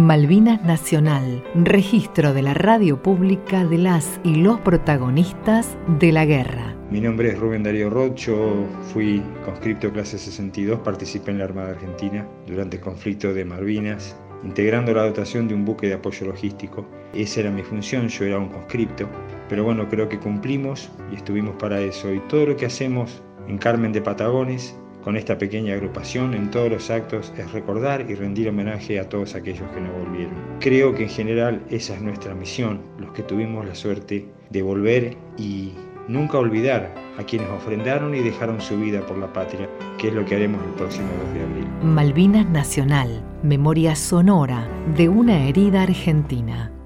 Malvinas Nacional, registro de la radio pública de las y los protagonistas de la guerra. Mi nombre es Rubén Darío Roth, yo fui conscripto clase 62, participé en la Armada Argentina durante el conflicto de Malvinas, integrando la dotación de un buque de apoyo logístico. Esa era mi función, yo era un conscripto, pero bueno, creo que cumplimos y estuvimos para eso. Y todo lo que hacemos en Carmen de Patagones, con esta pequeña agrupación, en todos los actos, es recordar y rendir homenaje a todos aquellos que no volvieron. Creo que en general esa es nuestra misión, los que tuvimos la suerte de volver, y nunca olvidar a quienes ofrendaron y dejaron su vida por la patria, que es lo que haremos el próximo 2 de abril. Malvinas Nacional, memoria sonora de una herida argentina.